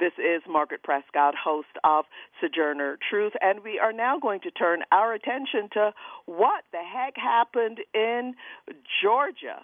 This is Margaret Prescott, host of Sojourner Truth, and we are now going to turn our attention to what the heck happened in Georgia.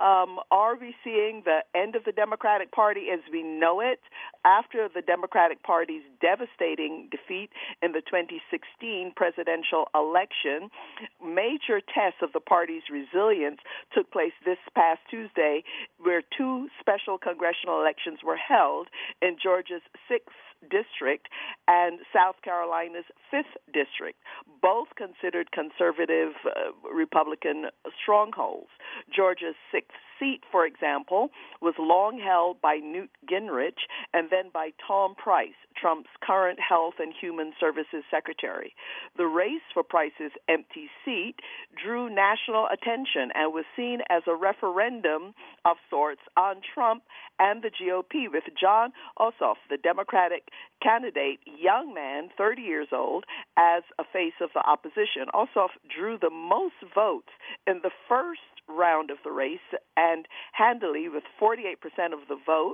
Are we seeing the end of the Democratic Party as we know it after the Democratic Party's devastating defeat in the 2016 presidential election? Major tests of the party's resilience took place this past Tuesday, where two special congressional elections were held in Georgia's 6th district and South Carolina's 5th district, both considered conservative Republican strongholds. Georgia's 6th seat, for example, was long held by Newt Gingrich and then by Tom Price, Trump's current Health and Human Services Secretary. The race for Price's empty seat drew national attention and was seen as a referendum of sorts on Trump and the GOP, with Jon Ossoff, the Democratic candidate, young man, 30 years old, as a face of the opposition. Ossoff drew the most votes in the first round of the race, and handily, with 48% of the vote,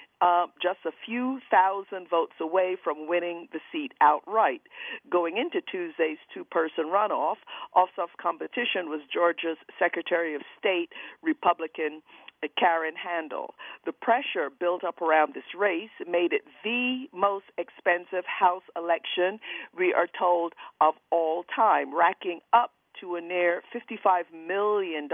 just a few thousand votes away from winning the seat outright. Going into Tuesday's two-person runoff, Ossoff's competition was Georgia's Secretary of State, Republican Karen Handel. The pressure built up around this race made it the most expensive House election, we are told, of all time, racking up to a near $55 million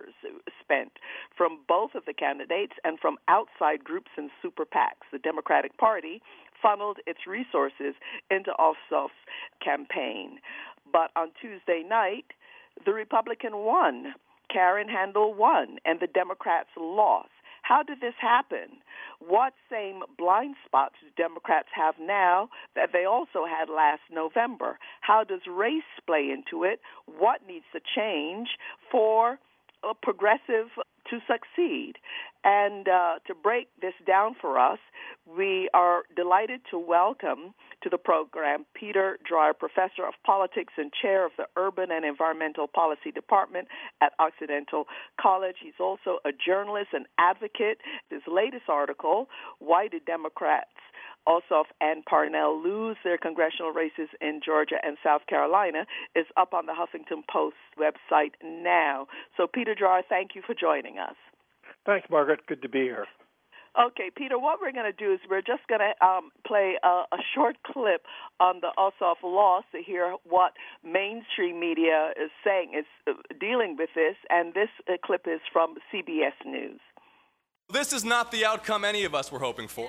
spent from both of the candidates and from outside groups and super PACs. The Democratic Party funneled its resources into Ossoff's campaign. But on Tuesday night, the Republican won. Karen Handel won, and the Democrats lost. How did this happen? What same blind spots do Democrats have now that they also had last November? How does race play into it? What needs to change for a progressive to succeed? And to break this down for us, we are delighted to welcome to the program Peter Dreier, Professor of Politics and Chair of the Urban and Environmental Policy Department at Occidental College. He's also a journalist and advocate. His latest article, Why Did Democrats Ossoff and Parnell lose their congressional races in Georgia and South Carolina, is up on the Huffington Post website now. So, Peter Dreier, thank you for joining us. Thanks, Margaret. Good to be here. Okay, Peter, what we're going to do is we're just going to play a short clip on the Ossoff loss to hear what mainstream media is saying, is dealing with this, and this clip is from CBS News. This is not the outcome any of us were hoping for.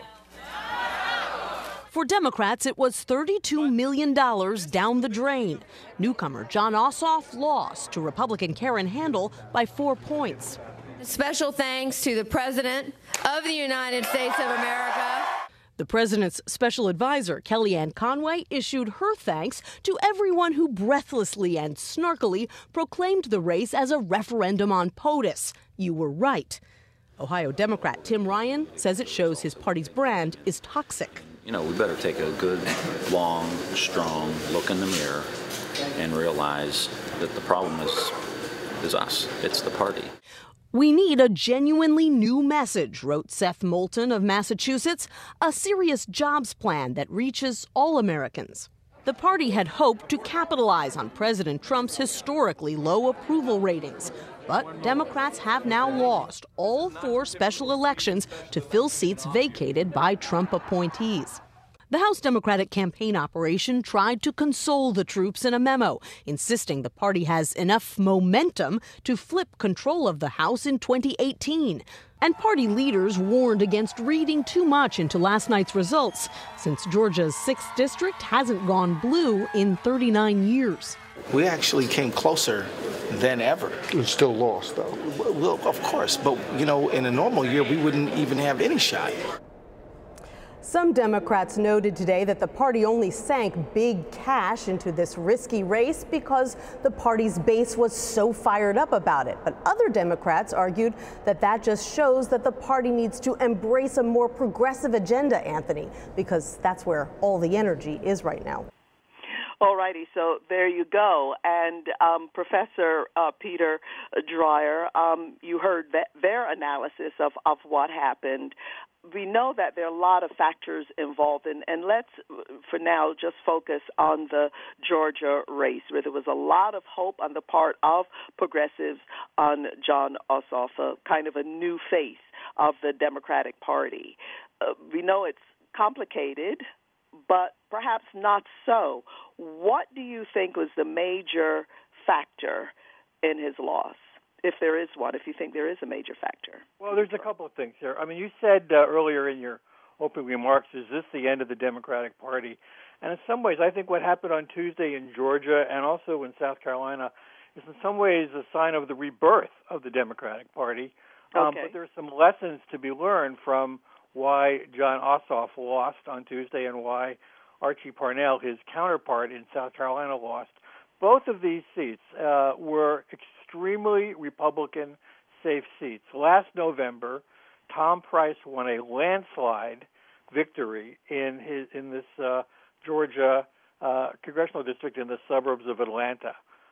For Democrats, it was $32 million down the drain. Newcomer Jon Ossoff lost to Republican Karen Handel by 4 points. Special thanks to the President of the United States of America. The president's special advisor, Kellyanne Conway, issued her thanks to everyone who breathlessly and snarkily proclaimed the race as a referendum on POTUS. You were right. Ohio Democrat Tim Ryan says it shows his party's brand is toxic. You know, we better take a good, long, strong look in the mirror and realize that the problem is us. It's the party. We need a genuinely new message, wrote Seth Moulton of Massachusetts, a serious jobs plan that reaches all Americans. The party had hoped to capitalize on President Trump's historically low approval ratings. But Democrats have now lost all 4 special elections to fill seats vacated by Trump appointees. The House Democratic campaign operation tried to console the troops in a memo, insisting the party has enough momentum to flip control of the House in 2018. And party leaders warned against reading too much into last night's results, since Georgia's 6th district hasn't gone blue in 39 years. We actually came closer than ever. We still lost, though. Well, of course, but, you know, in a normal year, we wouldn't even have any shot. Some Democrats noted today that the party only sank big cash into this risky race because the party's base was so fired up about it. But other Democrats argued that that just shows that the party needs to embrace a more progressive agenda, Anthony, because that's where all the energy is right now. All righty, so there you go. And Professor Peter Dreyer, you heard their analysis of what happened. We know that there are a lot of factors involved, and let's, for now, just focus on the Georgia race, where there was a lot of hope on the part of progressives on Jon Ossoff, kind of a new face of the Democratic Party. We know it's complicated, but perhaps not so. What do you think was the major factor in his loss, if there is one, if you think there is a major factor? Well, there's a couple of things here. I mean, you said earlier in your opening remarks, is this the end of the Democratic Party? And in some ways, I think what happened on Tuesday in Georgia and also in South Carolina is in some ways a sign of the rebirth of the Democratic Party. Okay. But there are some lessons to be learned from why Jon Ossoff lost on Tuesday and why Archie Parnell, his counterpart in South Carolina, lost. Both of these seats were extremely Republican-safe seats. Last November, Tom Price won a landslide victory in this Georgia congressional district in the suburbs of Atlanta.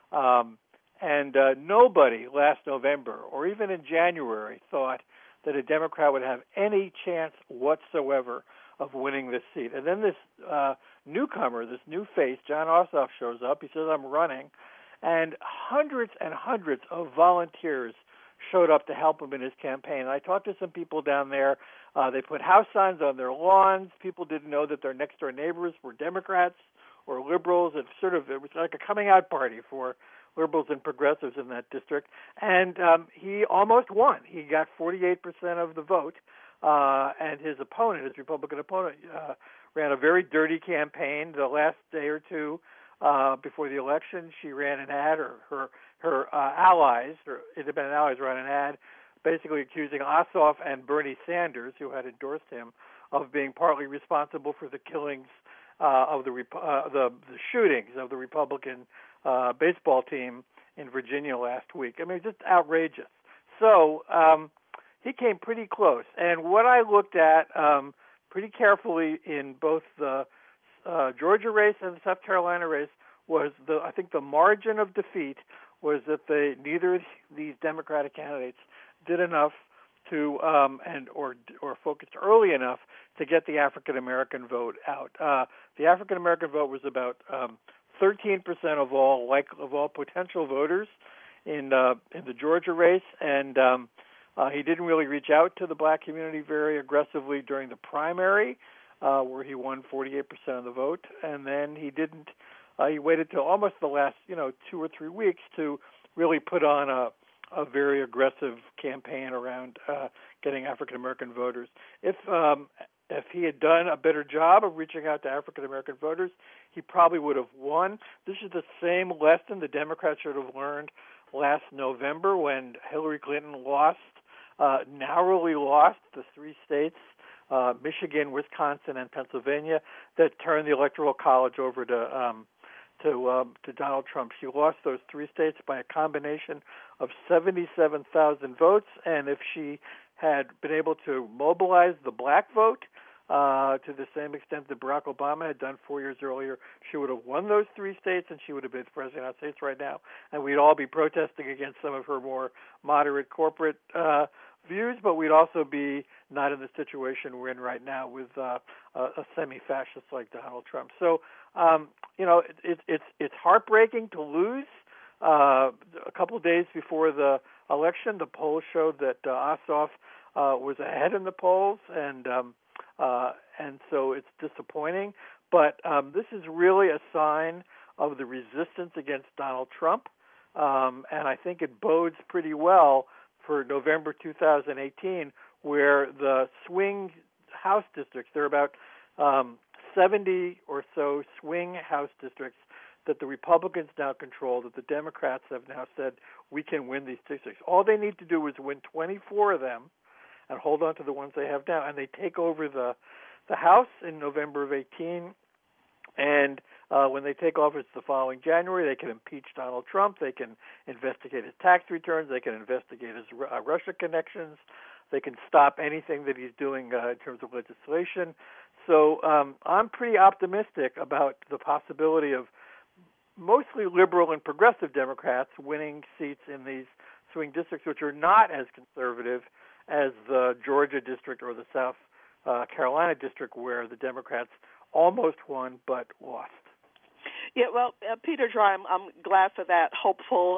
And nobody last November or even in January thought that a Democrat would have any chance whatsoever of winning this seat. And then this newcomer, this new face, Jon Ossoff, shows up. He says, I'm running. And hundreds of volunteers showed up to help him in his campaign. And I talked to some people down there. They put house signs on their lawns. People didn't know that their next-door neighbors were Democrats or liberals. It was like a coming-out party for liberals and progressives in that district. And he almost won. He got 48% of the vote. And his opponent, his Republican opponent, ran a very dirty campaign. The last day or two before the election, she ran an ad, or her allies, her independent allies, ran an ad basically accusing Ossoff and Bernie Sanders, who had endorsed him, of being partly responsible for the killings of the shootings of the Republican baseball team in Virginia last week. I mean, just outrageous. So he came pretty close. And what I looked at pretty carefully in both the Georgia race and the South Carolina race was I think the margin of defeat was that neither of these Democratic candidates did enough to or focused early enough to get the African American vote out. The African American vote was about 13% of all potential voters in the Georgia race, and he didn't really reach out to the black community very aggressively during the primary, where he won 48% of the vote, and then he didn't. He waited till almost the last 2 or 3 weeks to really put on a very aggressive campaign around getting African American voters. If he had done a better job of reaching out to African American voters, he probably would have won. This is the same lesson the Democrats should have learned last November when Hillary Clinton narrowly lost the 3 states, Michigan, Wisconsin, and Pennsylvania, that turned the Electoral College over to Donald Trump. She lost those 3 states by a combination of 77,000 votes, and if she had been able to mobilize the black vote to the same extent that Barack Obama had done 4 years earlier, she would have won those 3 states, and she would have been president of the United States right now, and we'd all be protesting against some of her more moderate corporate views, but we'd also be not in the situation we're in right now with a semi-fascist like Donald Trump. So, it's heartbreaking to lose. A couple of days before the election, the polls showed that Ossoff was ahead in the polls, and so it's disappointing. But this is really a sign of the resistance against Donald Trump, and I think it bodes pretty well for November 2018, where the swing House districts, there are about 70 or so swing House districts that the Republicans now control, that the Democrats have now said, we can win these districts. All they need to do is win 24 of them and hold on to the ones they have now, and they take over the House in November of 18. And when they take office the following January, they can impeach Donald Trump. They can investigate his tax returns. They can investigate his Russia connections. They can stop anything that he's doing in terms of legislation. So I'm pretty optimistic about the possibility of mostly liberal and progressive Democrats winning seats in these swing districts, which are not as conservative as the Georgia district or the South Carolina district, where the Democrats almost won but lost. Yeah, well, Peter Dry, I'm glad for that hopeful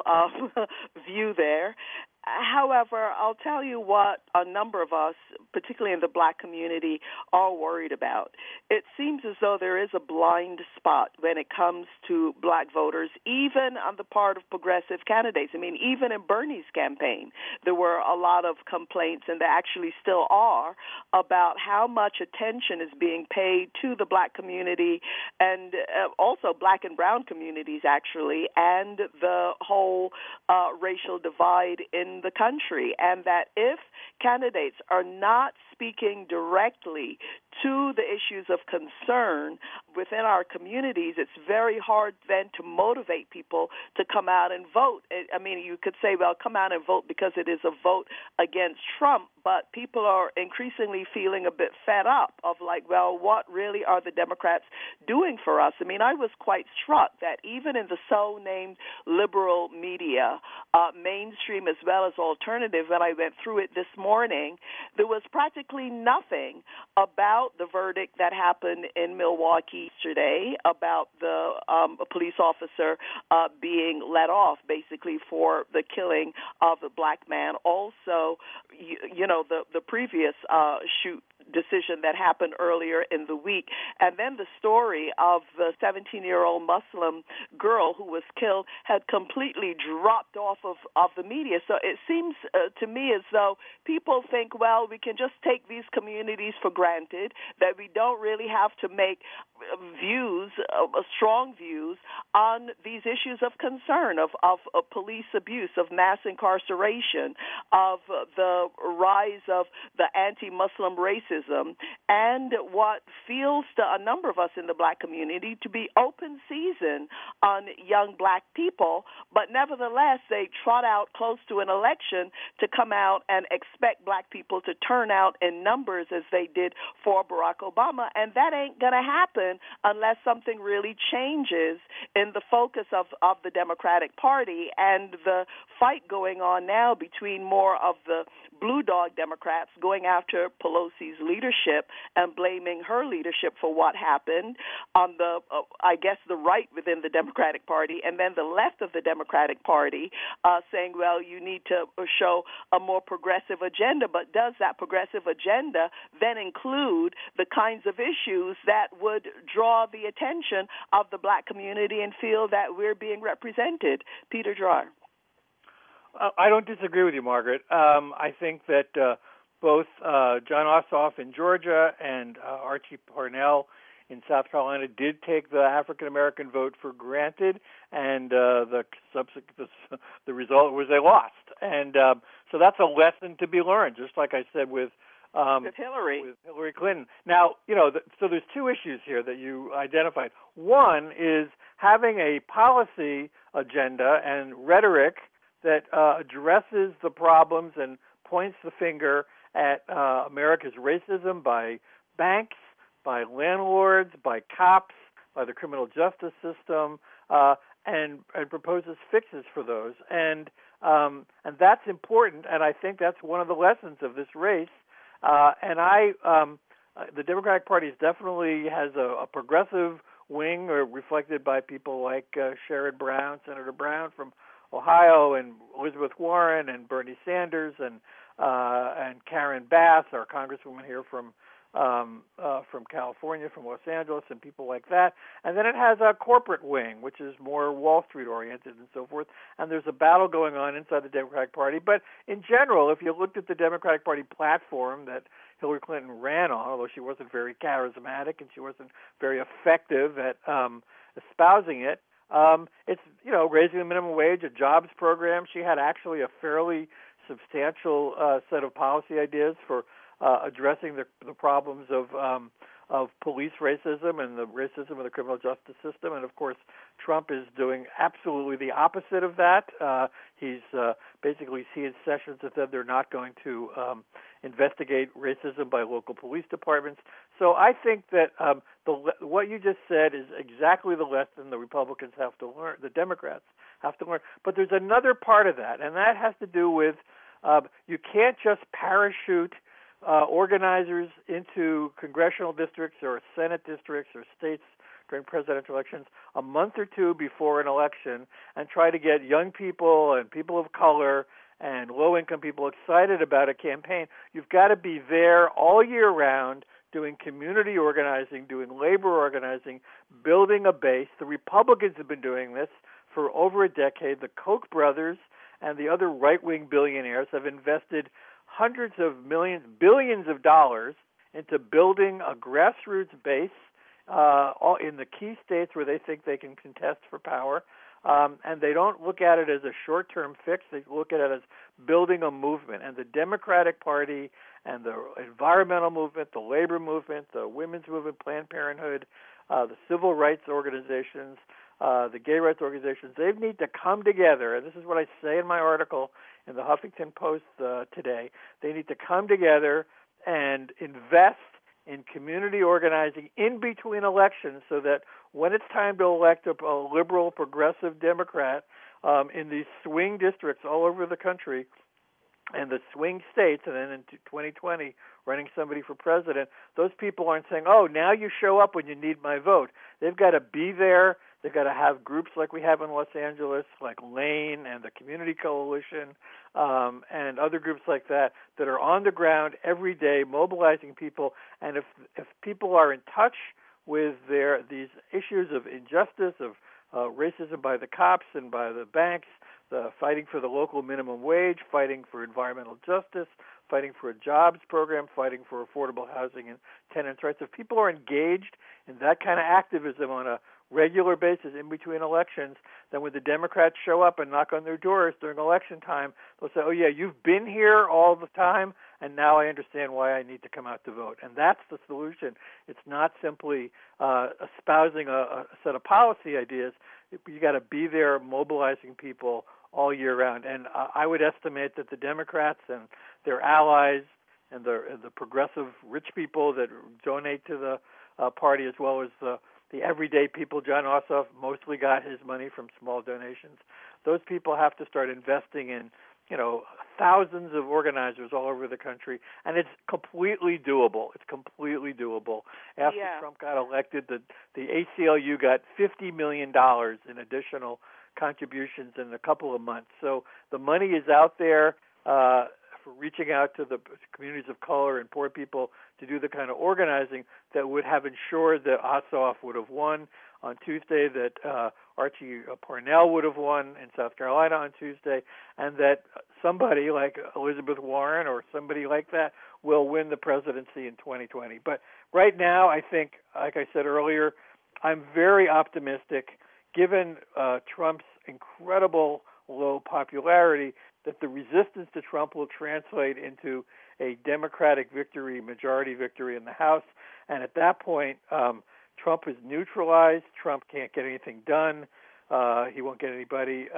view there. However, I'll tell you what a number of us, particularly in the black community, are worried about. It seems as though there is a blind spot when it comes to black voters, even on the part of progressive candidates. I mean, even in Bernie's campaign, there were a lot of complaints, and there actually still are, about how much attention is being paid to the black community and also black and brown communities, actually, and the whole racial divide in the country, and that if candidates are not speaking directly to the issues of concern within our communities, it's very hard then to motivate people to come out and vote. I mean, you could say, well, come out and vote because it is a vote against Trump, but people are increasingly feeling a bit fed up of like, well, what really are the Democrats doing for us? I mean, I was quite struck that even in the so-named liberal media, mainstream as well as alternative, when I went through it this morning, there was practically nothing about the verdict that happened in Milwaukee yesterday, about the police officer being let off, basically, for the killing of the black man. Also, you know, the previous shoot decision that happened earlier in the week, and then the story of the 17-year-old Muslim girl who was killed had completely dropped off of the media. So it seems to me as though people think, well, we can just take these communities for granted, that we don't really have to make views, strong views on these issues of concern, of police abuse, of mass incarceration, of the rise of the anti-Muslim racism, and what feels to a number of us in the black community to be open season on young black people, but nevertheless they trot out close to an election to come out and expect black people to turn out in numbers as they did for Barack Obama, and that ain't going to happen unless something really changes in the focus of the Democratic Party. And the fight going on now between more of the blue dog Democrats going after Pelosi's leadership and blaming her leadership for what happened on the, I guess, the right within the Democratic Party, and then the left of the Democratic Party saying, well, you need to show a more progressive agenda. But does that progressive agenda then include the kinds of issues that would draw the attention of the black community and feel that we're being represented? Peter Drar. I don't disagree with you, Margaret. I think that both John Ossoff in Georgia and Archie Parnell in South Carolina did take the African-American vote for granted, and the result was they lost. And so that's a lesson to be learned, just like I said with Hillary Clinton. Now, you know, so there's two issues here that you identified. One is having a policy agenda and rhetoric that addresses the problems and points the finger at America's racism by banks, by landlords, by cops, by the criminal justice system, and proposes fixes for those. And that's important, and I think that's one of the lessons of this race. The Democratic Party definitely has a progressive wing, reflected by people like Sherrod Brown, Senator Brown from Ohio, and Elizabeth Warren, and Bernie Sanders, and Karen Bass, our congresswoman here from California, from Los Angeles, and people like that. And then it has a corporate wing, which is more Wall Street oriented and so forth. And there's a battle going on inside the Democratic Party. But in general, if you looked at the Democratic Party platform that Hillary Clinton ran on, although she wasn't very charismatic and she wasn't very effective at espousing it, it's, you know, raising the minimum wage, a jobs program. She had actually a fairly substantial set of policy ideas for addressing the problems of police racism and the racism of the criminal justice system. And, of course, Trump is doing absolutely the opposite of that. He and Sessions have said they're not going to investigate racism by local police departments. So I think that what you just said is exactly the lesson the Republicans have to learn, the Democrats have to learn. But there's another part of that, and that has to do with you can't just parachute organizers into congressional districts or Senate districts or states during presidential elections a month or two before an election and try to get young people and people of color and low-income people excited about a campaign. You've got to be there all year round doing community organizing, doing labor organizing, building a base. The Republicans have been doing this for over a decade. The Koch brothers and the other right-wing billionaires have invested hundreds of millions, billions of dollars into building a grassroots base in the key states where they think they can contest for power. And they don't look at it as a short-term fix. They look at it as building a movement. And the Democratic Party and the environmental movement, the labor movement, the women's movement, Planned Parenthood, the civil rights organizations, the gay rights organizations, they need to come together. And this is what I say in my article in the Huffington Post today. They need to come together and invest in community organizing in between elections so that when it's time to elect a liberal, progressive Democrat in these swing districts all over the country and the swing states, and then in 2020 running somebody for president, those people aren't saying, oh, now you show up when you need my vote. They've got to be there. They've got to have groups like we have in Los Angeles, like Lane and the Community Coalition, and other groups like that are on the ground every day mobilizing people. And if people are in touch with these issues of injustice, of racism by the cops and by the banks, the fighting for the local minimum wage, fighting for environmental justice, fighting for a jobs program, fighting for affordable housing and tenants' rights. If people are engaged in that kind of activism on a regular basis in between elections, then when the Democrats show up and knock on their doors during election time, they'll say, oh, yeah, you've been here all the time, and now I understand why I need to come out to vote. And that's the solution. It's not simply espousing a set of policy ideas. You got to be there mobilizing people all year round. And I would estimate that the Democrats and their allies and the progressive rich people that donate to the party, as well as the everyday people. John Ossoff mostly got his money from small donations. Those people have to start investing in, thousands of organizers all over the country, and it's completely doable. It's completely doable. After Trump got elected, the ACLU got $50 million in additional contributions in a couple of months. So the money is out there for reaching out to the communities of color and poor people to do the kind of organizing that would have ensured that Ossoff would have won on Tuesday, that Archie Parnell would have won in South Carolina on Tuesday, and that somebody like Elizabeth Warren or somebody like that will win the presidency in 2020. But right now, I think, like I said earlier, I'm very optimistic, given Trump's incredible low popularity, that the resistance to Trump will translate into a Democratic victory, majority victory in the House. And at that point, Trump is neutralized. Trump can't get anything done. He won't get anybody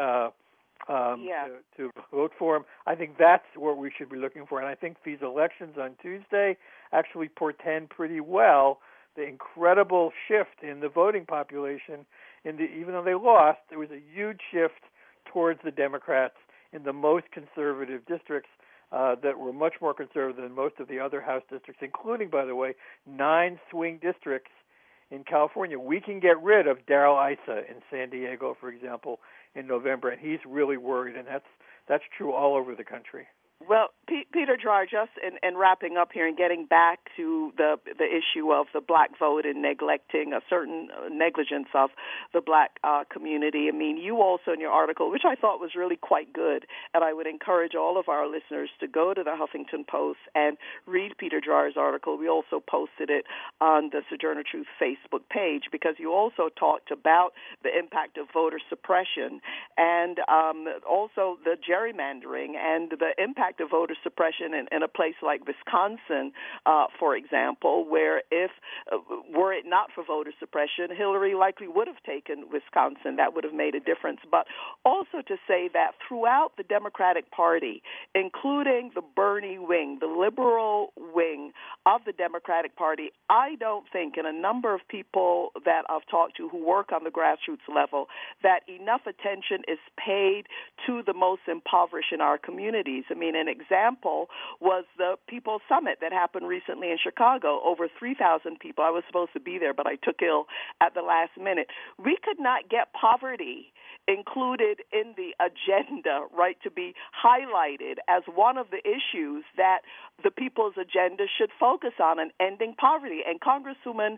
to vote for him. I think that's what we should be looking for. And I think these elections on Tuesday actually portend pretty well the incredible shift in the voting population. Even though they lost, there was a huge shift towards the Democrats in the most conservative districts that were much more conservative than most of the other House districts, including, by the way, 9 swing districts in California. We can get rid of Darrell Issa in San Diego, for example, in November, and he's really worried, and that's true all over the country. Well, Peter Dreier, just in wrapping up here and getting back to the issue of the black vote and neglecting a certain negligence of the black community. I mean, you also in your article, which I thought was really quite good, and I would encourage all of our listeners to go to the Huffington Post and read Peter Dreier's article. We also posted it on the Sojourner Truth Facebook page, because you also talked about the impact of voter suppression and also the gerrymandering and the impact impact of voter suppression in a place like Wisconsin, for example, where if were it not for voter suppression, Hillary likely would have taken Wisconsin. That would have made a difference. But also to say that throughout the Democratic Party, including the Bernie wing, the liberal wing of the Democratic Party, I don't think, and a number of people that I've talked to who work on the grassroots level, that enough attention is paid to the most impoverished in our communities. I mean, an example was the People's Summit that happened recently in Chicago. Over 3,000 people. I was supposed to be there, but I took ill at the last minute. We could not get poverty included in the agenda, right, to be highlighted as one of the issues that the people's agenda should focus on, and ending poverty. And Congresswoman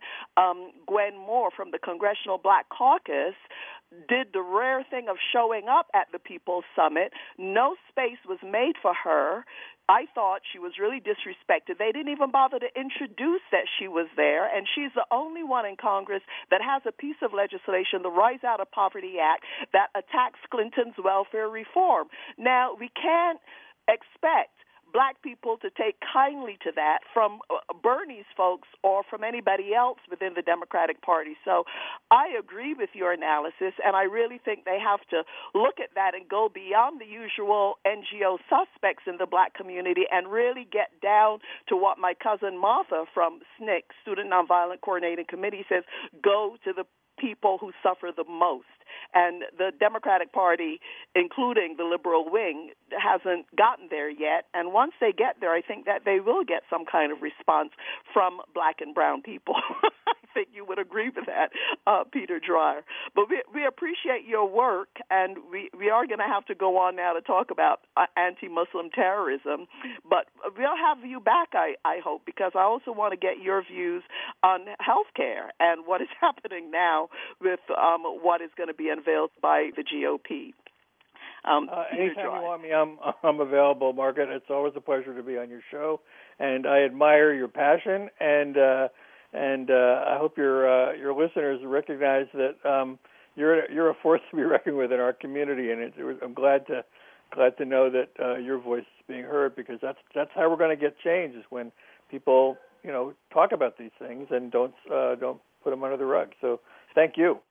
Gwen Moore from the Congressional Black Caucus did the rare thing of showing up at the People's Summit. No space was made for her. I thought she was really disrespected. They didn't even bother to introduce that she was there, and she's the only one in Congress that has a piece of legislation, the Rise Out of Poverty Act, that attacks Clinton's welfare reform. Now, we can't expect black people to take kindly to that from Bernie's folks or from anybody else within the Democratic Party. So I agree with your analysis, and I really think they have to look at that and go beyond the usual NGO suspects in the black community and really get down to what my cousin Martha from SNCC, Student Nonviolent Coordinating Committee, says: go to the people who suffer the most. And the Democratic Party, including the liberal wing, hasn't gotten there yet. And once they get there, I think that they will get some kind of response from black and brown people. I think you would agree with that, Peter Dreyer. But we appreciate your work, and we are going to have to go on now to talk about anti-Muslim terrorism. But we'll have you back, I hope, because I also want to get your views on health care and what is happening now with what is going to be unveiled by the GOP. Anytime you want me, I'm available, Margaret. It's always a pleasure to be on your show, and I admire your passion, and I hope your listeners recognize that you're a force to be reckoned with in our community, and I'm glad to know that your voice is being heard, because that's how we're going to get change, is when people talk about these things and don't put them under the rug. So thank you.